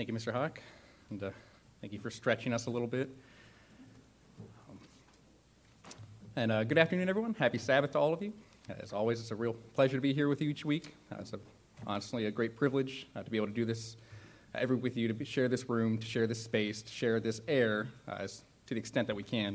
Thank you, Mr. Hawk, and thank you for stretching us a little bit. Good afternoon, everyone. Happy Sabbath to all of you. As always, it's a real pleasure to be here with you each week. It's honestly a great privilege to be able to do this every with you, to share this room, to share this space, to share this air to the extent that we can.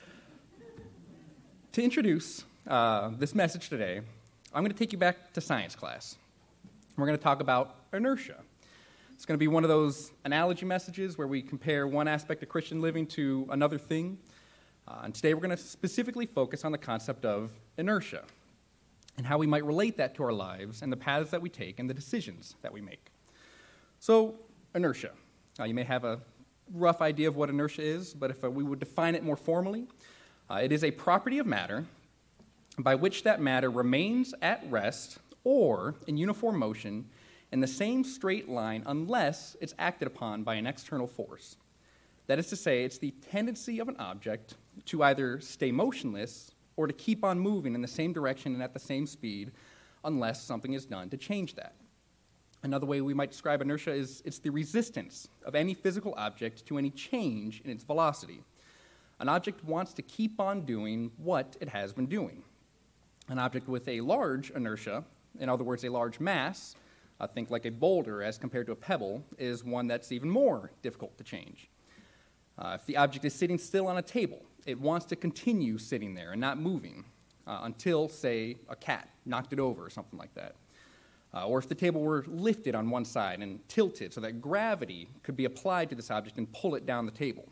To introduce this message today, I'm going to take you back to science class. We're going to talk about inertia. It's going to be one of those analogy messages where we compare one aspect of Christian living to another thing. And today we're going to specifically focus on the concept of inertia and how we might relate that to our lives and the paths that we take and the decisions that we make. So, inertia. You may have a rough idea of what inertia is, but if we would define it more formally, it is a property of matter by which that matter remains at rest or in uniform motion in the same straight line unless it's acted upon by an external force. That is to say, it's the tendency of an object to either stay motionless or to keep on moving in the same direction and at the same speed unless something is done to change that. Another way we might describe inertia is it's the resistance of any physical object to any change in its velocity. An object wants to keep on doing what it has been doing. An object with a large inertia, in other words, a large mass, think like a boulder as compared to a pebble, is one that's even more difficult to change. If the object is sitting still on a table, it wants to continue sitting there and not moving until, say, a cat knocked it over or something like that. Or if the table were lifted on one side and tilted so that gravity could be applied to this object and pull it down the table.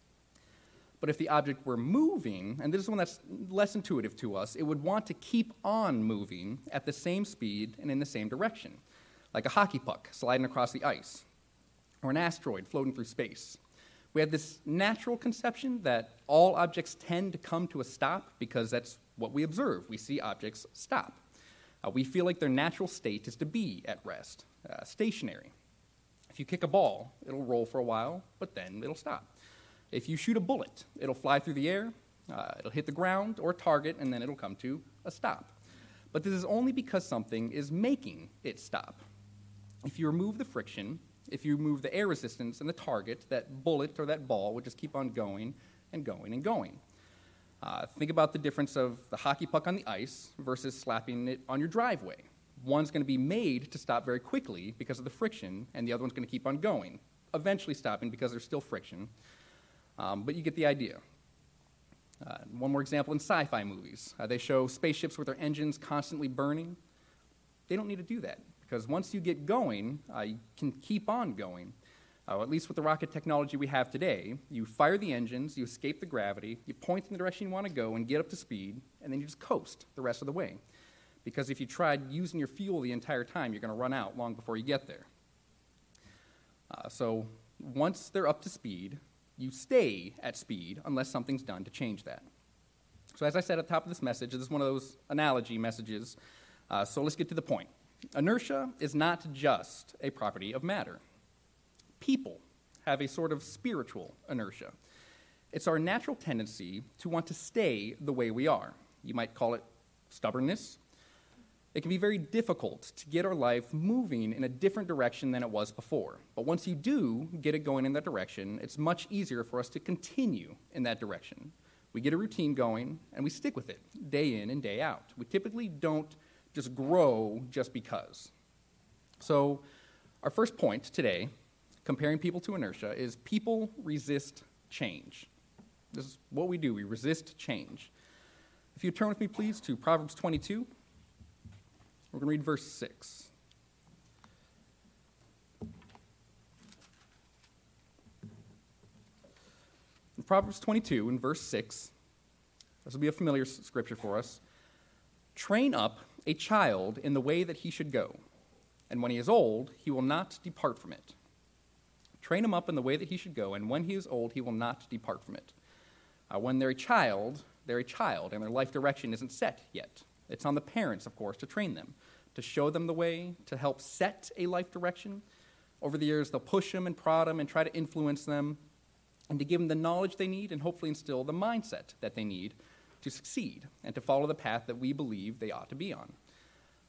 But if the object were moving, and this is one that's less intuitive to us, it would want to keep on moving at the same speed and in the same direction, like a hockey puck sliding across the ice, or an asteroid floating through space. We have this natural conception that all objects tend to come to a stop because that's what we observe. We see objects stop. We feel like their natural state is to be at rest, stationary. If you kick a ball, it'll roll for a while, but then it'll stop. If you shoot a bullet, it'll fly through the air, it'll hit the ground or target, and then it'll come to a stop. But this is only because something is making it stop. If you remove the friction, if you remove the air resistance and the target, that bullet or that ball would just keep on going and going and going. Think about the difference of the hockey puck on the ice versus slapping it on your driveway. One's going to be made to stop very quickly because of the friction, and the other one's going to keep on going, eventually stopping because there's still friction. But you get the idea. One more example in sci-fi movies. They show spaceships with their engines constantly burning. They don't need to do that, because once you get going, you can keep on going. At least with the rocket technology we have today, you fire the engines, you escape the gravity, you point in the direction you want to go and get up to speed, and then you just coast the rest of the way. Because if you tried using your fuel the entire time, you're going to run out long before you get there. So once they're up to speed, you stay at speed unless something's done to change that. So as I said at the top of this message, this is one of those analogy messages, so let's get to the point. Inertia is not just a property of matter. People have a sort of spiritual inertia. It's our natural tendency to want to stay the way we are. You might call it stubbornness. It can be very difficult to get our life moving in a different direction than it was before. But once you do get it going in that direction, it's much easier for us to continue in that direction. We get a routine going, and we stick with it day in and day out. We typically don't just grow just because. So our first point today, comparing people to inertia, is people resist change. This is what we do. We resist change. If you turn with me, please, to Proverbs 22. We're going to read verse 6. In Proverbs 22, in verse 6, this will be a familiar scripture for us. Train up a child in the way that he should go, and when he is old, he will not depart from it. Train him up in the way that he should go, and when he is old, he will not depart from it. When they're a child, and their life direction isn't set yet. It's on the parents, of course, to train them, to show them the way, to help set a life direction. Over the years, they'll push them and prod them and try to influence them, and to give them the knowledge they need and hopefully instill the mindset that they need to succeed and to follow the path that we believe they ought to be on.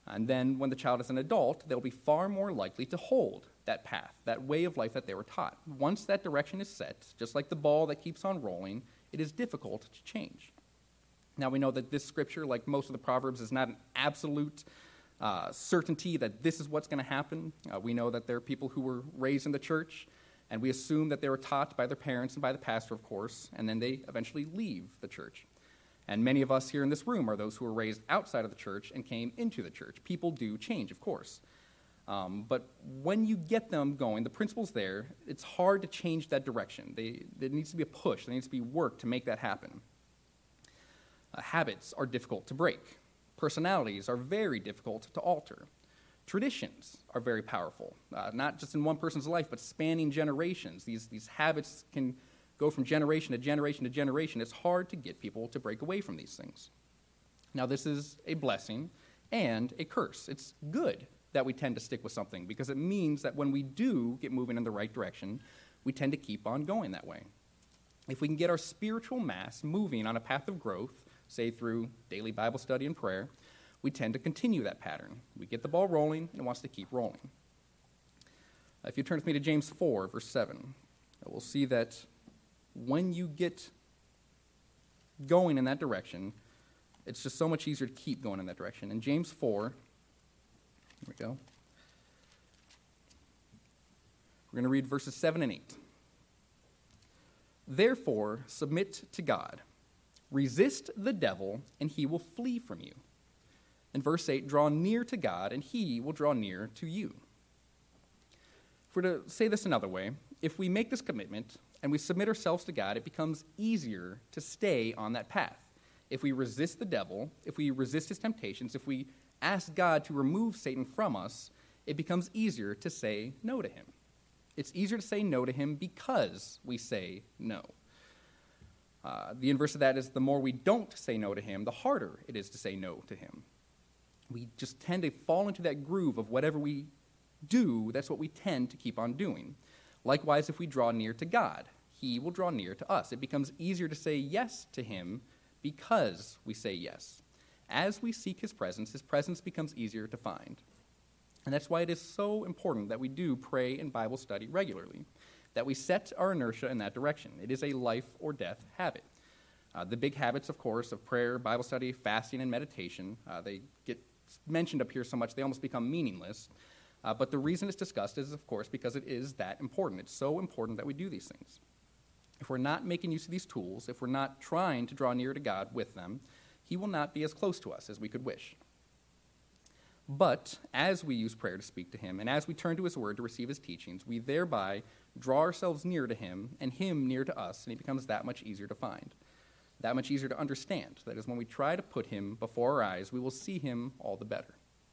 And then when the child is an adult, they'll be far more likely to hold that path, that way of life that they were taught. Once that direction is set, just like the ball that keeps on rolling, it is difficult to change. Now we know that this scripture, like most of the Proverbs, is not an absolute certainty that this is what's going to happen. We know that there are people who were raised in the church, and we assume that they were taught by their parents and by the pastor, of course, and then they eventually leave the church. And many of us here in this room are those who were raised outside of the church and came into the church. People do change, of course. But when you get them going, the principle's there, it's hard to change that direction. There needs to be a push. There needs to be work to make that happen. Habits are difficult to break. Personalities are very difficult to alter. Traditions are very powerful, not just in one person's life, but spanning generations. These habits can go from generation to generation to generation. It's hard to get people to break away from these things. Now, this is a blessing and a curse. It's good that we tend to stick with something because it means that when we do get moving in the right direction, we tend to keep on going that way. If we can get our spiritual mass moving on a path of growth, say through daily Bible study and prayer, we tend to continue that pattern. We get the ball rolling, and it wants to keep rolling. If you turn with me to James 4, verse 7, we'll see that when you get going in that direction, it's just so much easier to keep going in that direction. In James 4, here we go. We're going to read verses 7 and 8. Therefore, submit to God. Resist the devil, and he will flee from you. In verse 8, draw near to God, and he will draw near to you. If we're to say this another way, if we make this commitment and we submit ourselves to God, it becomes easier to stay on that path. If we resist the devil, if we resist his temptations, if we ask God to remove Satan from us, it becomes easier to say no to him. It's easier to say no to him because we say no. The inverse of that is the more we don't say no to him, the harder it is to say no to him. We just tend to fall into that groove of whatever we do, that's what we tend to keep on doing. Likewise, if we draw near to God, he will draw near to us. It becomes easier to say yes to him because we say yes. As we seek his presence becomes easier to find. And that's why it is so important that we do pray and Bible study regularly, that we set our inertia in that direction. It is a life or death habit. The big habits, of course, of prayer, Bible study, fasting, and meditation, they get mentioned up here so much they almost become meaningless. But the reason it's discussed is, of course, because it is that important. It's so important that we do these things. If we're not making use of these tools, if we're not trying to draw near to God with them, he will not be as close to us as we could wish. But as we use prayer to speak to him, and as we turn to his word to receive his teachings, we thereby draw ourselves near to him, and him near to us, and he becomes that much easier to find, that much easier to understand. That is, when we try to put him before our eyes, we will see him all the better.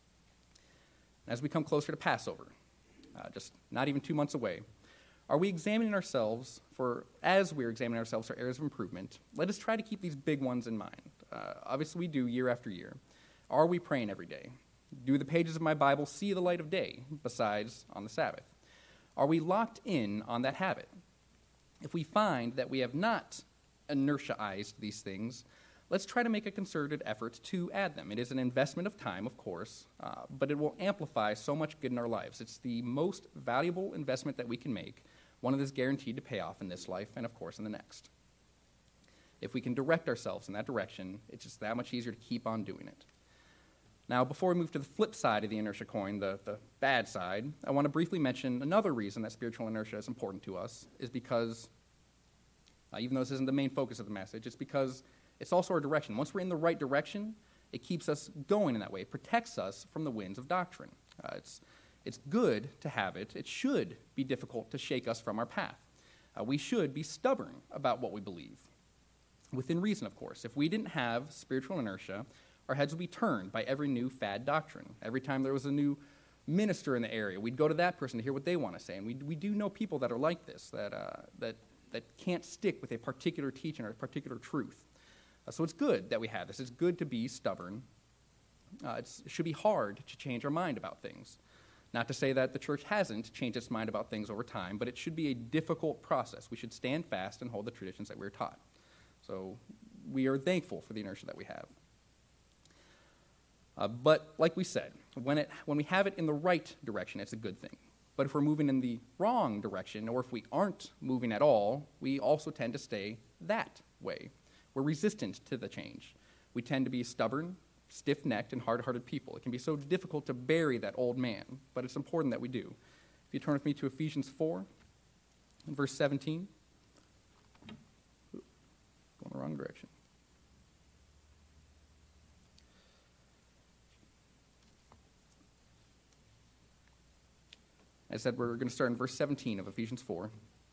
As we come closer to Passover, just not even 2 months away, are we examining ourselves as we're examining ourselves for areas of improvement, let us try to keep these big ones in mind. Obviously, we do year after year. Are we praying every day? Do the pages of my Bible see the light of day, besides on the Sabbath? Are we locked in on that habit? If we find that we have not inertiaized these things, let's try to make a concerted effort to add them. It is an investment of time, of course, but it will amplify so much good in our lives. It's the most valuable investment that we can make, one that is guaranteed to pay off in this life and, of course, in the next. If we can direct ourselves in that direction, it's just that much easier to keep on doing it. Now, before we move to the flip side of the inertia coin, the bad side, I want to briefly mention another reason that spiritual inertia is important to us is because, even though this isn't the main focus of the message, it's because it's also our direction. Once we're in the right direction, it keeps us going in that way. It protects us from the winds of doctrine. It's good to have it. It should be difficult to shake us from our path. We should be stubborn about what we believe, within reason, of course. If we didn't have spiritual inertia, our heads would be turned by every new fad doctrine. Every time there was a new minister in the area, we'd go to that person to hear what they want to say. And we do know people that are like this, that can't stick with a particular teaching or a particular truth. So it's good that we have this. It's good to be stubborn. It should be hard to change our mind about things. Not to say that the church hasn't changed its mind about things over time, but it should be a difficult process. We should stand fast and hold the traditions that we're taught. So we are thankful for the inertia that we have. But like we said, when we have it in the right direction, it's a good thing. But if we're moving in the wrong direction, or if we aren't moving at all, we also tend to stay that way. We're resistant to the change. We tend to be stubborn, stiff-necked, and hard-hearted people. It can be so difficult to bury that old man, but it's important that we do. If you turn with me to Ephesians 4, verse 17. Going the wrong direction. I said we're going to start in verse 17 of Ephesians 4.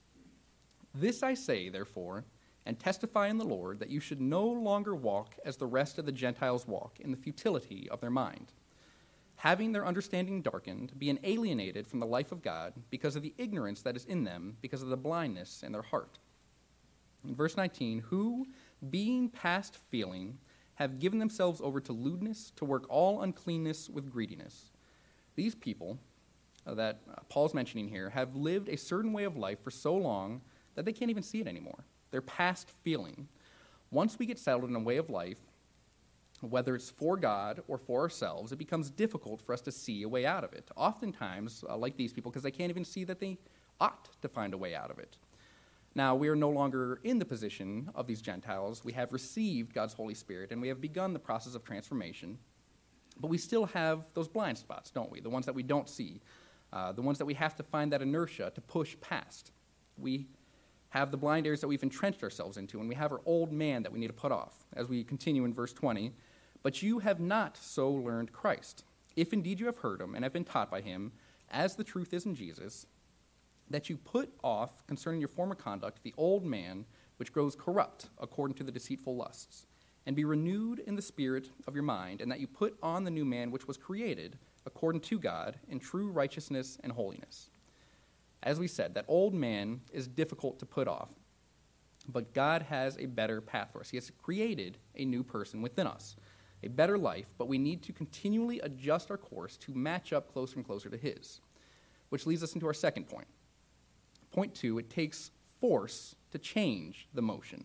This I say, therefore, and testify in the Lord, that you should no longer walk as the rest of the Gentiles walk, in the futility of their mind, having their understanding darkened, being alienated from the life of God because of the ignorance that is in them, because of the blindness in their heart. In verse 19, who, being past feeling, have given themselves over to lewdness, to work all uncleanness with greediness. These people that Paul's mentioning here have lived a certain way of life for so long that they can't even see it anymore. They're past feeling. Once we get settled in a way of life, whether it's for God or for ourselves, it becomes difficult for us to see a way out of it. Oftentimes, like these people, because they can't even see that they ought to find a way out of it. Now, we are no longer in the position of these Gentiles. We have received God's Holy Spirit, and we have begun the process of transformation. But we still have those blind spots, don't we? The ones that we don't see. The ones that we have to find that inertia to push past. We have the blind areas that we've entrenched ourselves into, and we have our old man that we need to put off. As we continue in verse 20, but you have not so learned Christ, if indeed you have heard him and have been taught by him, as the truth is in Jesus, that you put off concerning your former conduct the old man which grows corrupt according to the deceitful lusts, and be renewed in the spirit of your mind, and that you put on the new man which was created according to God in true righteousness and holiness. As we said, that old man is difficult to put off, but God has a better path for us. He has created a new person within us, a better life, but we need to continually adjust our course to match up closer and closer to his, which leads us into our second point. Point 2, it takes force to change the motion.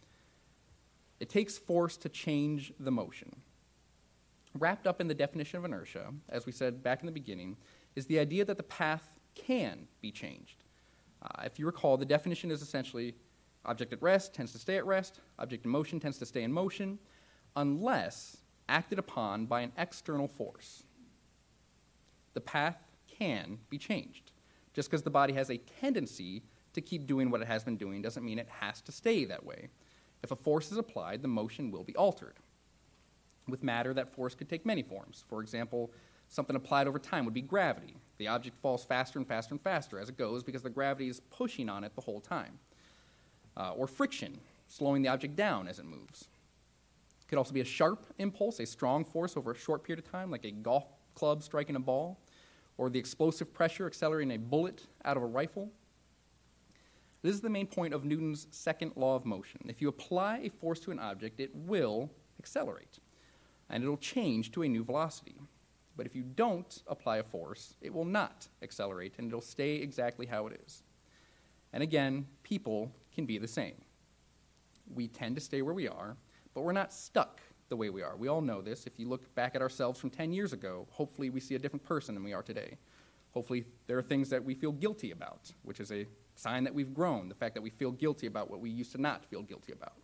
It takes force to change the motion. Wrapped up in the definition of inertia, as we said back in the beginning, is the idea that the path can be changed. If you recall, the definition is essentially object at rest tends to stay at rest, object in motion tends to stay in motion, unless acted upon by an external force. The path can be changed. Just because the body has a tendency to keep doing what it has been doing doesn't mean it has to stay that way. If a force is applied, the motion will be altered. With matter, that force could take many forms. For example, something applied over time would be gravity. The object falls faster and faster and faster as it goes because the gravity is pushing on it the whole time. Or friction, slowing the object down as it moves. It could also be a sharp impulse, a strong force over a short period of time, like a golf club striking a ball, or the explosive pressure accelerating a bullet out of a rifle. This is the main point of Newton's second law of motion. If you apply a force to an object, it will accelerate, and it'll change to a new velocity. But if you don't apply a force, it will not accelerate, and it'll stay exactly how it is. And again, people can be the same. We tend to stay where we are, but we're not stuck the way we are. We all know this. If you look back at ourselves from 10 years ago, hopefully we see a different person than we are today. Hopefully there are things that we feel guilty about, which is a sign that we've grown, the fact that we feel guilty about what we used to not feel guilty about.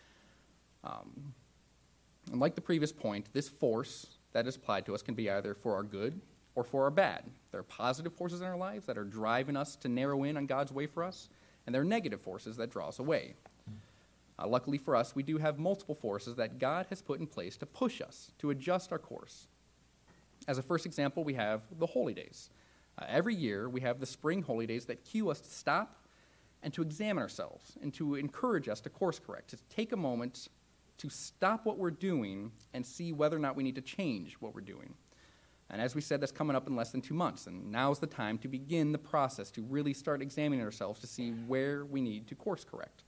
And like the previous point, this force that is applied to us can be either for our good or for our bad. There are positive forces in our lives that are driving us to narrow in on God's way for us, and there are negative forces that draw us away. Luckily for us, we do have multiple forces that God has put in place to push us, to adjust our course. As a first example, we have the holy days. Every year, we have the spring holy days that cue us to stop and to examine ourselves and to encourage us to course correct, to take a moment to stop what we're doing and see whether or not we need to change what we're doing. And as we said, that's coming up in less than 2 months, and now's the time to begin the process, to really start examining ourselves to see where we need to course correct.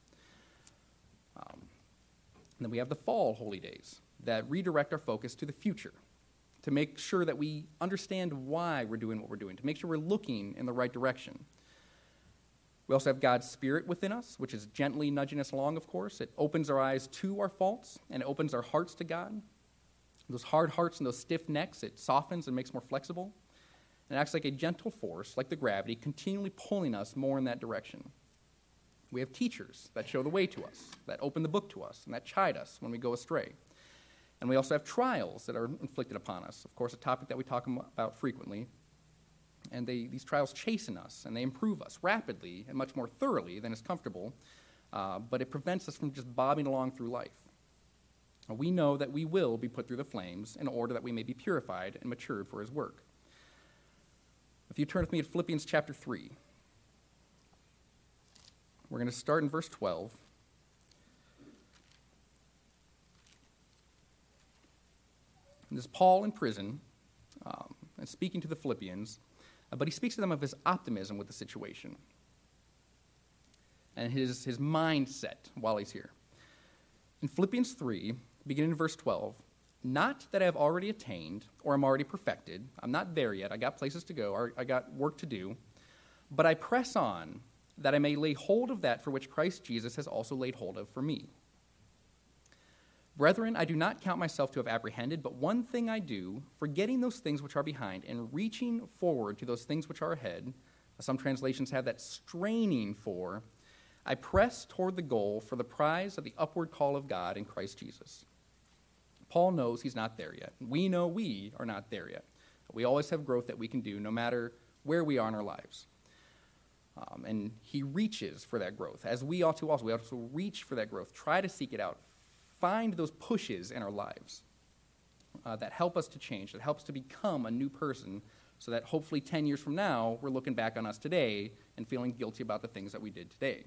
And then we have the fall holy days that redirect our focus to the future, to make sure that we understand why we're doing what we're doing, to make sure we're looking in the right direction. We also have God's Spirit within us, which is gently nudging us along, of course. It opens our eyes to our faults, and it opens our hearts to God. Those hard hearts and those stiff necks, it softens and makes more flexible. And it acts like a gentle force, like the gravity, continually pulling us more in that direction. We have teachers that show the way to us, that open the book to us, and that chide us when we go astray. And we also have trials that are inflicted upon us. Of course, a topic that we talk about frequently. And these trials chasten us, and they improve us rapidly and much more thoroughly than is comfortable, but it prevents us from just bobbing along through life. We know that we will be put through the flames in order that we may be purified and matured for his work. If you turn with me to Philippians chapter 3, we're going to start in verse 12. And this is Paul in prison and speaking to the Philippians, but he speaks to them of his optimism with the situation and his mindset while he's here. In Philippians 3, beginning in verse 12, not that I have already attained or am already perfected. I'm not there yet. I got places to go. I got work to do. But I press on that I may lay hold of that for which Christ Jesus has also laid hold of for me. Brethren, I do not count myself to have apprehended, but one thing I do, forgetting those things which are behind and reaching forward to those things which are ahead. Some translations have that straining for. I press toward the goal for the prize of the upward call of God in Christ Jesus. Paul knows he's not there yet. We know we are not there yet. We always have growth that we can do no matter where we are in our lives. And he reaches for that growth, as we ought to also. We ought to reach for that growth, try to seek it out, find those pushes in our lives that help us to change, that helps to become a new person, so that hopefully 10 years from now, we're looking back on us today and feeling guilty about the things that we did today.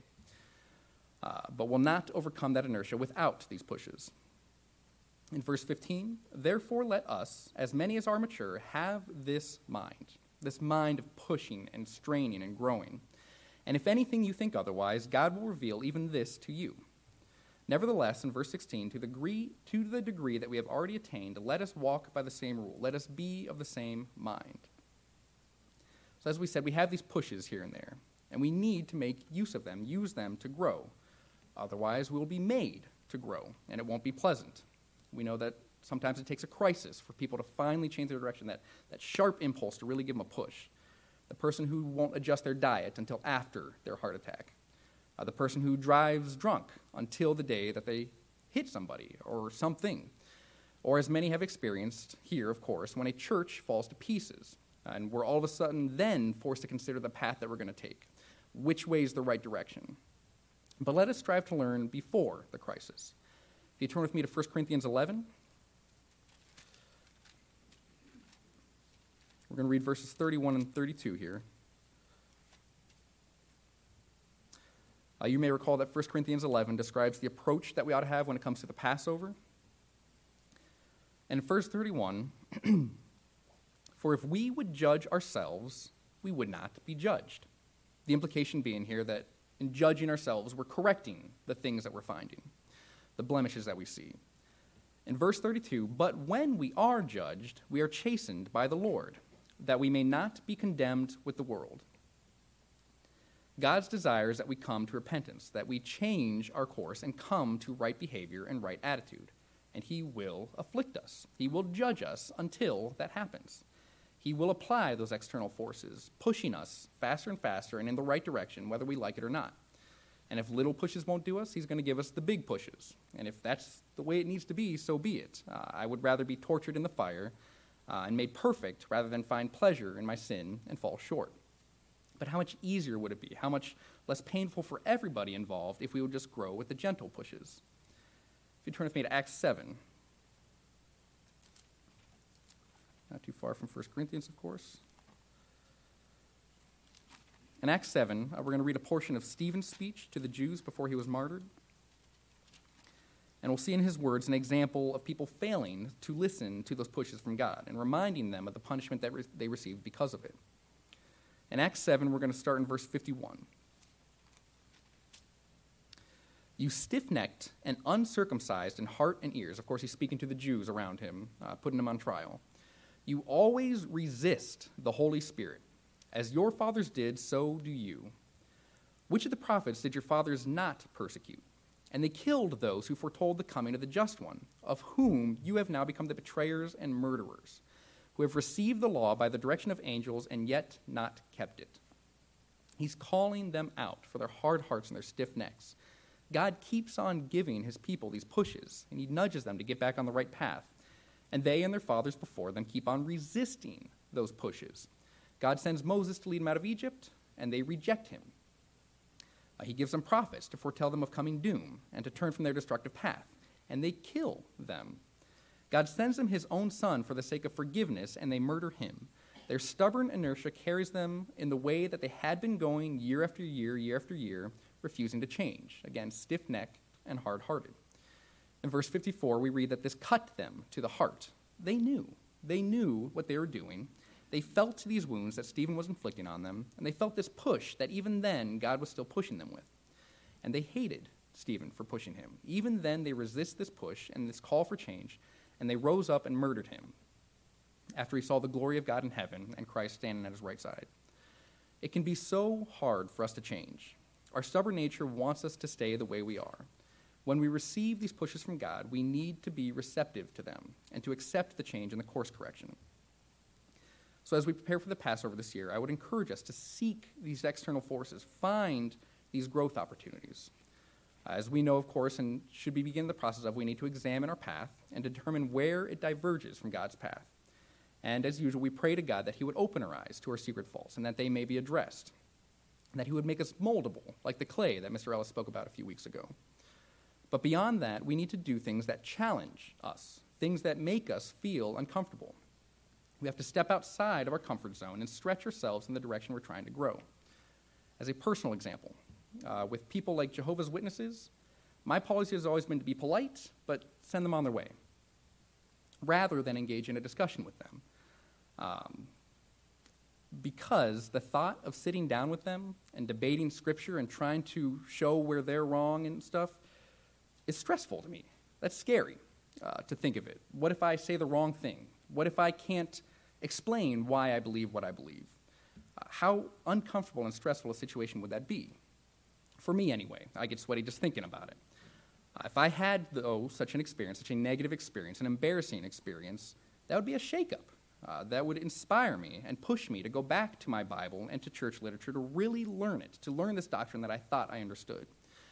But we'll not overcome that inertia without these pushes. In verse 15, therefore let us, as many as are mature, have this mind of pushing and straining and growing. And if anything you think otherwise, God will reveal even this to you. Nevertheless, in verse 16, to the degree that we have already attained, let us walk by the same rule. Let us be of the same mind. So as we said, we have these pushes here and there, and we need to make use of them, use them to grow. Otherwise, we will be made to grow, and it won't be pleasant. We know that sometimes it takes a crisis for people to finally change their direction, that sharp impulse to really give them a push. The person who won't adjust their diet until after their heart attack. The person who drives drunk until the day that they hit somebody or something. Or as many have experienced here, of course, when a church falls to pieces, and we're all of a sudden then forced to consider the path that we're going to take. Which way is the right direction? But let us strive to learn before the crisis. If you turn with me to 1 Corinthians 11, we're going to read verses 31 and 32 here. You may recall that 1 Corinthians 11 describes the approach that we ought to have when it comes to the Passover. And in verse 31, for if we would judge ourselves, we would not be judged. The implication being here that in judging ourselves, we're correcting the things that we're finding, the blemishes that we see. In verse 32, but when we are judged, we are chastened by the Lord, that we may not be condemned with the world. God's desire is that we come to repentance, that we change our course and come to right behavior and right attitude. And he will afflict us. He will judge us until that happens. He will apply those external forces, pushing us faster and faster and in the right direction, whether we like it or not. And if little pushes won't do us, he's going to give us the big pushes. And if that's the way it needs to be, so be it. I would rather be tortured in the fire and made perfect rather than find pleasure in my sin and fall short. But how much easier would it be? How much less painful for everybody involved if we would just grow with the gentle pushes? If you turn with me to Acts 7. Not too far from 1 Corinthians, of course. In Acts 7, we're going to read a portion of Stephen's speech to the Jews before he was martyred. And we'll see in his words an example of people failing to listen to those pushes from God and reminding them of the punishment that they received because of it. In Acts 7, we're going to start in verse 51. You stiff-necked and uncircumcised in heart and ears. Of course, he's speaking to the Jews around him, putting them on trial. You always resist the Holy Spirit. As your fathers did, so do you. Which of the prophets did your fathers not persecute? And they killed those who foretold the coming of the Just One, of whom you have now become the betrayers and murderers, who have received the law by the direction of angels and yet not kept it. He's calling them out for their hard hearts and their stiff necks. God keeps on giving his people these pushes, and he nudges them to get back on the right path. And they and their fathers before them keep on resisting those pushes. God sends Moses to lead them out of Egypt, and they reject him. He gives them prophets to foretell them of coming doom and to turn from their destructive path, and they kill them. God sends them his own son for the sake of forgiveness, and they murder him. Their stubborn inertia carries them in the way that they had been going year after year, refusing to change. Again, stiff-necked and hard-hearted. In verse 54, we read that this cut them to the heart. They knew what they were doing. They felt these wounds that Stephen was inflicting on them, and they felt this push that even then God was still pushing them with. And they hated Stephen for pushing him. Even then they resist this push and this call for change, and they rose up and murdered him after he saw the glory of God in heaven and Christ standing at his right side. It can be so hard for us to change. Our stubborn nature wants us to stay the way we are. When we receive these pushes from God, we need to be receptive to them and to accept the change and the course correction. So as we prepare for the Passover this year, I would encourage us to seek these external forces, find these growth opportunities. As we know, of course, and should we begin the process of, we need to examine our path and determine where it diverges from God's path. And as usual, we pray to God that he would open our eyes to our secret faults and that they may be addressed, and that he would make us moldable, like the clay that Mr. Ellis spoke about a few weeks ago. But beyond that, we need to do things that challenge us, things that make us feel uncomfortable. We have to step outside of our comfort zone and stretch ourselves in the direction we're trying to grow. As a personal example, with people like Jehovah's Witnesses, my policy has always been to be polite, but send them on their way, rather than engage in a discussion with them. Because the thought of sitting down with them and debating Scripture and trying to show where they're wrong and stuff is stressful to me. That's scary to think of it. What if I say the wrong thing? What if I can't explain why I believe what I believe? How uncomfortable and stressful a situation would that be? For me, anyway. I get sweaty just thinking about it. If I had, though, such an experience, such a negative experience, an embarrassing experience, that would be a shakeup. That would inspire me and push me to go back to my Bible and to church literature to really learn it, to learn this doctrine that I thought I understood.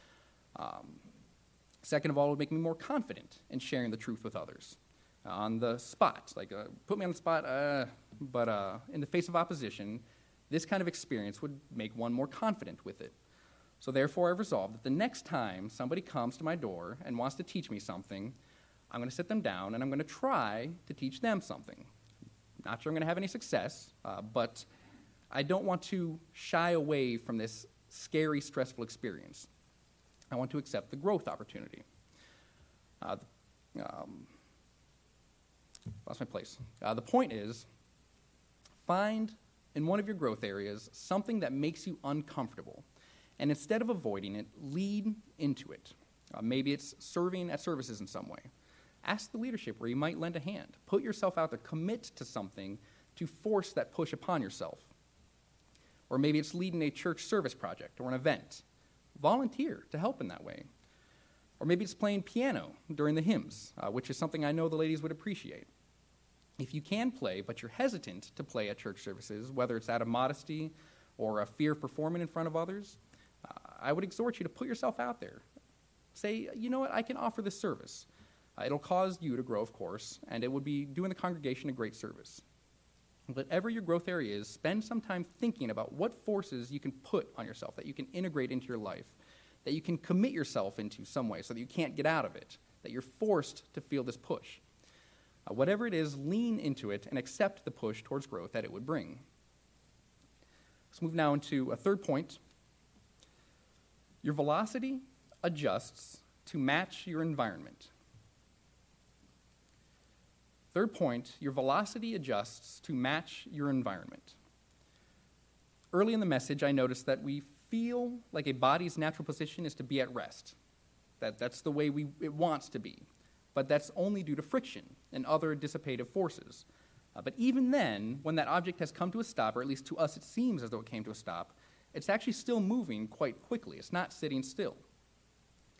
Second of all, it would make me more confident in sharing the truth with others. On the spot, put me on the spot, but in the face of opposition, this kind of experience would make one more confident with it. So therefore, I've resolved that the next time somebody comes to my door and wants to teach me something, I'm going to sit them down and I'm going to try to teach them something. Not sure I'm going to have any success, but I don't want to shy away from this scary, stressful experience. I want to accept the growth opportunity. Lost my place. The point is, find in one of your growth areas something that makes you uncomfortable, and instead of avoiding it, lead into it. Maybe it's serving at services in some way. Ask the leadership where you might lend a hand. Put yourself out there. Commit to something to force that push upon yourself. Or maybe it's leading a church service project or an event. Volunteer to help in that way. Or maybe it's playing piano during the hymns, which is something I know the ladies would appreciate. If you can play, but you're hesitant to play at church services, whether it's out of modesty or a fear of performing in front of others, I would exhort you to put yourself out there. Say, you know what, I can offer this service. It'll cause you to grow, of course, and it would be doing the congregation a great service. Whatever your growth area is, spend some time thinking about what forces you can put on yourself, that you can integrate into your life, that you can commit yourself into some way so that you can't get out of it, that you're forced to feel this push. Whatever it is, lean into it and accept the push towards growth that it would bring. Let's move now into a third point. Your velocity adjusts to match your environment. Third point, your velocity adjusts to match your environment. Early in the message, I noticed that we feel like a body's natural position is to be at rest. That's the way it wants to be. But that's only due to friction and other dissipative forces. But even then, when that object has come to a stop, or at least to us it seems as though it came to a stop, it's actually still moving quite quickly. It's not sitting still.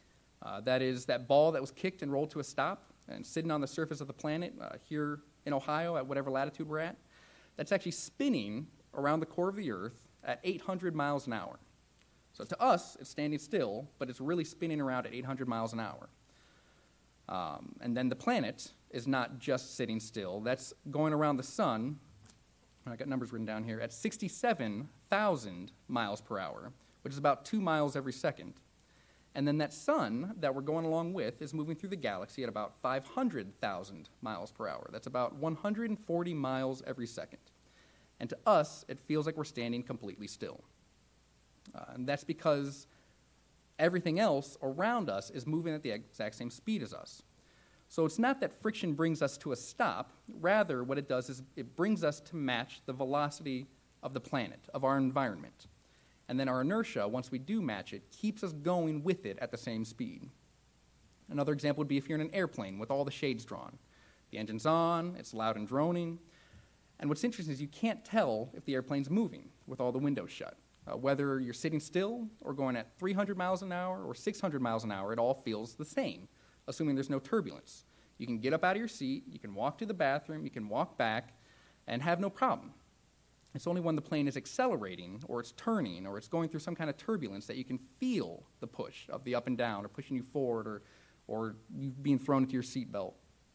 That is that ball that was kicked and rolled to a stop and sitting on the surface of the planet here in Ohio at whatever latitude we're at. That's actually spinning around the core of the Earth at 800 miles an hour. So to us, it's standing still, but it's really spinning around at 800 miles an hour. And then the planet is not just sitting still. That's going around the sun, I got numbers written down here, at 67,000 miles per hour, which is about 2 miles every second. And then that sun that we're going along with is moving through the galaxy at about 500,000 miles per hour. That's about 140 miles every second. And to us, it feels like we're standing completely still. And that's because everything else around us is moving at the exact same speed as us. So it's not that friction brings us to a stop. Rather, what it does is it brings us to match the velocity of the planet, of our environment. And then our inertia, once we do match it, keeps us going with it at the same speed. Another example would be if you're in an airplane with all the shades drawn. The engine's on, it's loud and droning. And what's interesting is you can't tell if the airplane's moving with all the windows shut. Whether you're sitting still or going at 300 miles an hour or 600 miles an hour, it all feels the same, assuming there's no turbulence. You can get up out of your seat, you can walk to the bathroom, you can walk back, and have no problem. It's only when the plane is accelerating or it's turning or it's going through some kind of turbulence that you can feel the push of the up and down or pushing you forward or you being thrown into your seatbelt.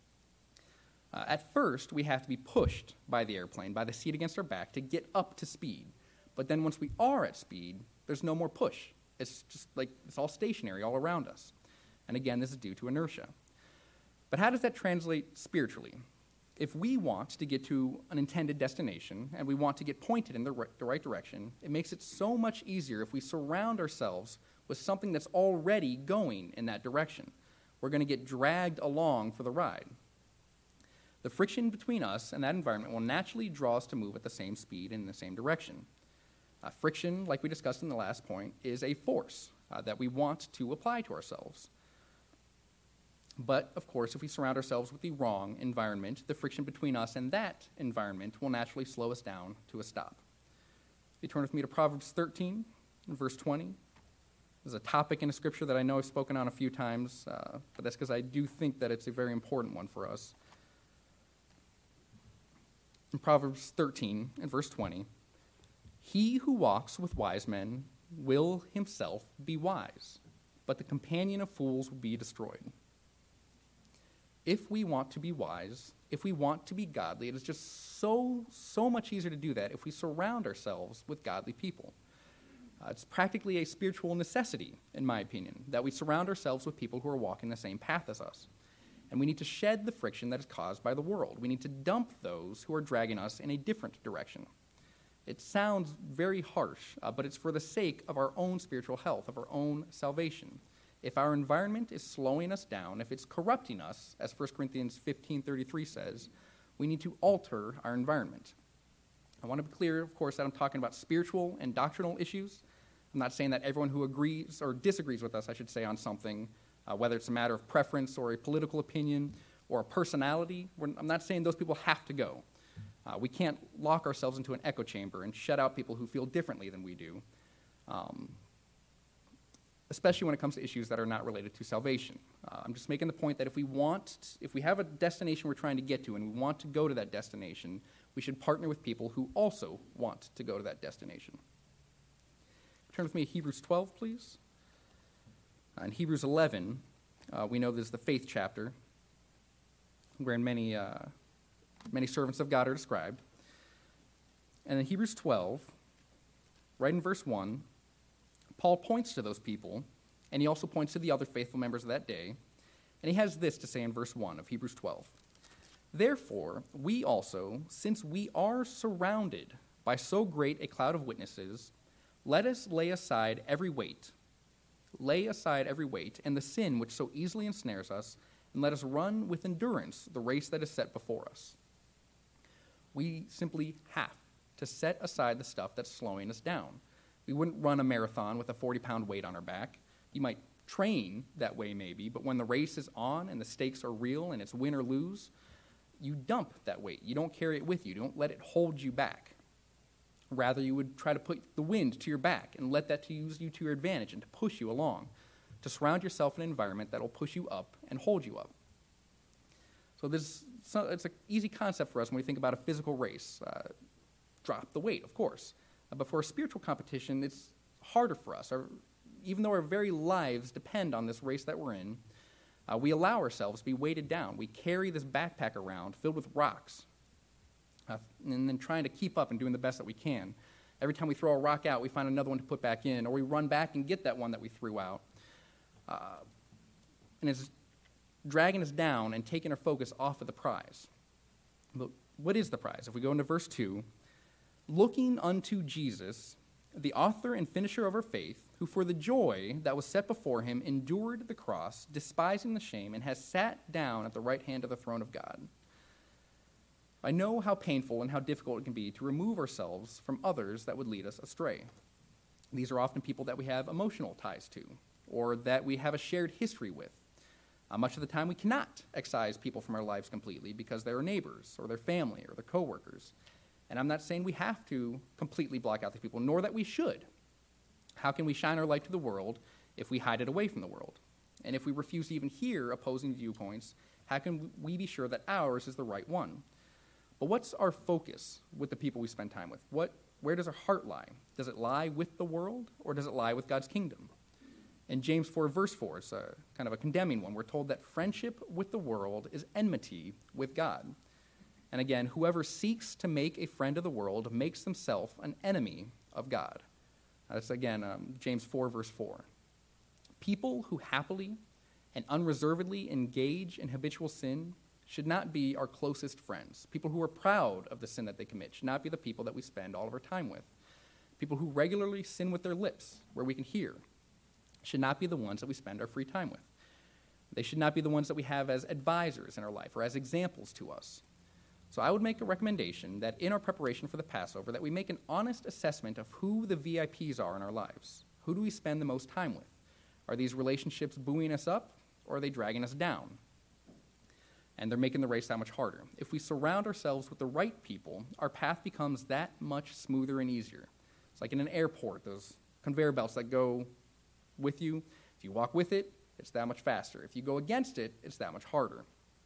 At first, we have to be pushed by the airplane, by the seat against our back, to get up to speed. But then once we are at speed, there's no more push. It's just like it's all stationary all around us. And again, this is due to inertia. But how does that translate spiritually? If we want to get to an intended destination and we want to get pointed in the right direction, it makes it so much easier if we surround ourselves with something that's already going in that direction. We're going to get dragged along for the ride. The friction between us and that environment will naturally draw us to move at the same speed and in the same direction. Friction, like we discussed in the last point, is a force that we want to apply to ourselves. But, of course, if we surround ourselves with the wrong environment, the friction between us and that environment will naturally slow us down to a stop. If you turn with me to Proverbs 13, verse 20. This is a topic in the scripture that I know I've spoken on a few times, but that's because I do think that it's a very important one for us. In Proverbs 13, and verse 20, "He who walks with wise men will himself be wise, but the companion of fools will be destroyed." If we want to be wise, if we want to be godly, it is just so much easier to do that if we surround ourselves with godly people. It's practically a spiritual necessity, in my opinion, that we surround ourselves with people who are walking the same path as us. And we need to shed the friction that is caused by the world. We need to dump those who are dragging us in a different direction. It sounds very harsh, but it's for the sake of our own spiritual health, of our own salvation. If our environment is slowing us down, if it's corrupting us, as 1 Corinthians 15:33 says, we need to alter our environment. I want to be clear, of course, that I'm talking about spiritual and doctrinal issues. I'm not saying that everyone who agrees or disagrees with us, I should say, on something, whether it's a matter of preference or a political opinion or a personality, I'm not saying those people have to go. We can't lock ourselves into an echo chamber and shut out people who feel differently than we do, especially when it comes to issues that are not related to salvation. I'm just making the point that if we have a destination we're trying to get to and we want to go to that destination, we should partner with people who also want to go to that destination. Turn with me to Hebrews 12, please. In Hebrews 11, we know this is the faith chapter, wherein many servants of God are described. And in Hebrews 12, right in verse 1, Paul points to those people, and he also points to the other faithful members of that day. And he has this to say in verse 1 of Hebrews 12. "Therefore, we also, since we are surrounded by so great a cloud of witnesses, let us lay aside every weight and the sin which so easily ensnares us, and let us run with endurance the race that is set before us." We simply have to set aside the stuff that's slowing us down. We wouldn't run a marathon with a 40-pound weight on our back. You might train that way maybe, but when the race is on and the stakes are real and it's win or lose, you dump that weight. You don't carry it with you. You don't let it hold you back. Rather, you would try to put the wind to your back and let that to use you to your advantage and to push you along. to surround yourself in an environment that will push you up and hold you up. So it's an easy concept for us when we think about a physical race. Drop the weight, of course. But for a spiritual competition, it's harder for us. Even though our very lives depend on this race that we're in, we allow ourselves to be weighted down. We carry this backpack around filled with rocks, and then trying to keep up and doing the best that we can. Every time we throw a rock out, we find another one to put back in, or we run back and get that one that we threw out. And it's dragging us down and taking our focus off of the prize. But what is the prize? If we go into verse 2, looking unto Jesus, the author and finisher of our faith, who for the joy that was set before him endured the cross, despising the shame, and has sat down at the right hand of the throne of God. I know how painful and how difficult it can be to remove ourselves from others that would lead us astray. These are often people that we have emotional ties to, or that we have a shared history with. Much of the time we cannot excise people from our lives completely because they're neighbors, or their family, or their coworkers. And I'm not saying we have to completely block out these people, nor that we should. How can we shine our light to the world if we hide it away from the world? And if we refuse to even hear opposing viewpoints, how can we be sure that ours is the right one? But what's our focus with the people we spend time with? Where does our heart lie? Does it lie with the world, or does it lie with God's kingdom? In James 4, verse 4, it's kind of a condemning one. We're told that friendship with the world is enmity with God. And again, whoever seeks to make a friend of the world makes himself an enemy of God. That's, again, James 4, verse 4. People who happily and unreservedly engage in habitual sin should not be our closest friends. People who are proud of the sin that they commit should not be the people that we spend all of our time with. People who regularly sin with their lips, where we can hear, should not be the ones that we spend our free time with. They should not be the ones that we have as advisors in our life or as examples to us. So I would make a recommendation that in our preparation for the Passover, that we make an honest assessment of who the VIPs are in our lives. Who do we spend the most time with? Are these relationships buoying us up, or are they dragging us down? And they're making the race that much harder. If we surround ourselves with the right people, our path becomes that much smoother and easier. It's like in an airport, those conveyor belts that go with you. If you walk with it, it's that much faster. If you go against it, it's that much harder.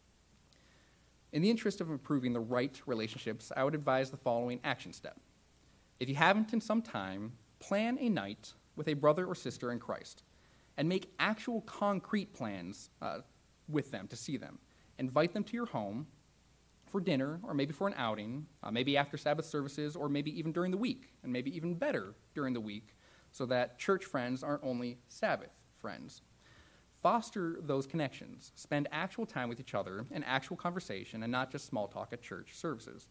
In the interest of improving the right relationships, I would advise the following action step. If you haven't in some time, plan a night with a brother or sister in Christ and make actual concrete plans with them to see them. Invite them to your home for dinner or maybe for an outing, maybe after Sabbath services or maybe even during the week, and maybe even better during the week, so that church friends aren't only Sabbath friends. Foster those connections. Spend actual time with each other and actual conversation and not just small talk at church services.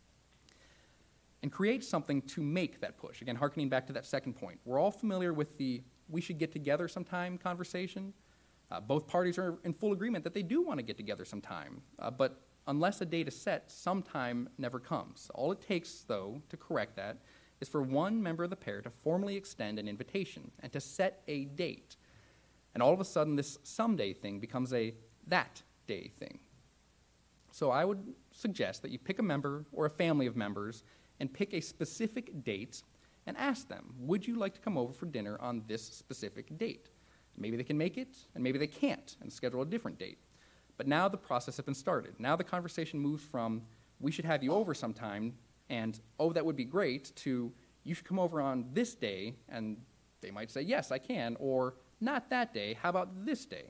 And create something to make that push. Again, hearkening back to that second point. We're all familiar with the we should get together sometime conversation. Both parties are in full agreement that they do want to get together sometime. But unless a date is set, sometime never comes. All it takes, though, to correct that is for one member of the pair to formally extend an invitation and to set a date. And all of a sudden, this someday thing becomes a that day thing. So I would suggest that you pick a member or a family of members and pick a specific date and ask them, would you like to come over for dinner on this specific date? Maybe they can make it, and maybe they can't, and schedule a different date. But now the process has been started. Now the conversation moves from, we should have you over sometime, and, oh, that would be great, to, you should come over on this day, and they might say, yes, I can, or not that day, how about this day?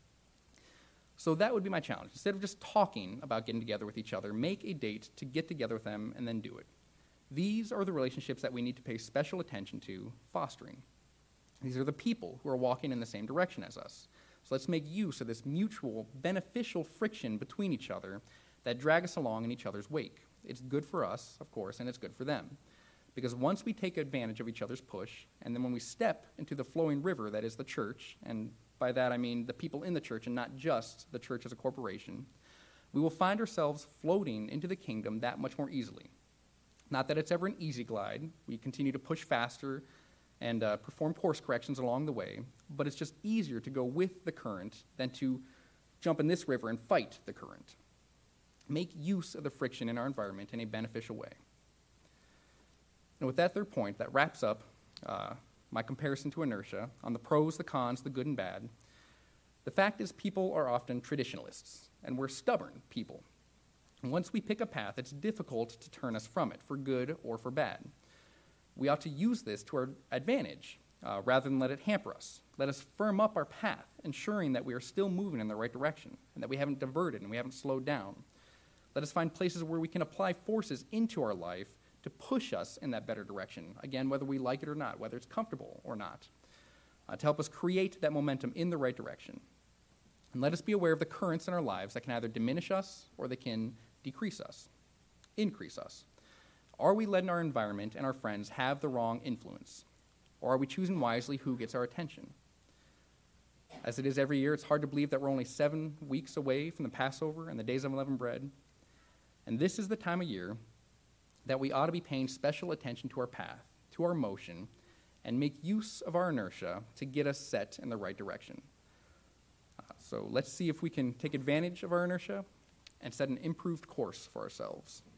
So that would be my challenge. Instead of just talking about getting together with each other, make a date to get together with them and then do it. These are the relationships that we need to pay special attention to fostering. These are the people who are walking in the same direction as us. So let's make use of this mutual, beneficial friction between each other that drag us along in each other's wake. It's good for us, of course, and it's good for them. Because once we take advantage of each other's push, and then when we step into the flowing river that is the church, and by that I mean the people in the church and not just the church as a corporation, we will find ourselves floating into the kingdom that much more easily. Not that it's ever an easy glide. We continue to push faster and perform course corrections along the way, but it's just easier to go with the current than to jump in this river and fight the current. Make use of the friction in our environment in a beneficial way. And with that third point, that wraps up my comparison to inertia, on the pros, the cons, the good and bad, the fact is people are often traditionalists, and we're stubborn people. And once we pick a path, it's difficult to turn us from it, for good or for bad. We ought to use this to our advantage, rather than let it hamper us. Let us firm up our path, ensuring that we are still moving in the right direction, and that we haven't diverted and we haven't slowed down. Let us find places where we can apply forces into our life to push us in that better direction, again, whether we like it or not, whether it's comfortable or not, to help us create that momentum in the right direction. And let us be aware of the currents in our lives that can either diminish us or they can decrease us, increase us. Are we letting our environment and our friends have the wrong influence? Or are we choosing wisely who gets our attention? As it is every year, it's hard to believe that we're only 7 weeks away from the Passover and the days of unleavened bread. And this is the time of year that we ought to be paying special attention to our path, to our motion, and make use of our inertia to get us set in the right direction. So let's see if we can take advantage of our inertia and set an improved course for ourselves.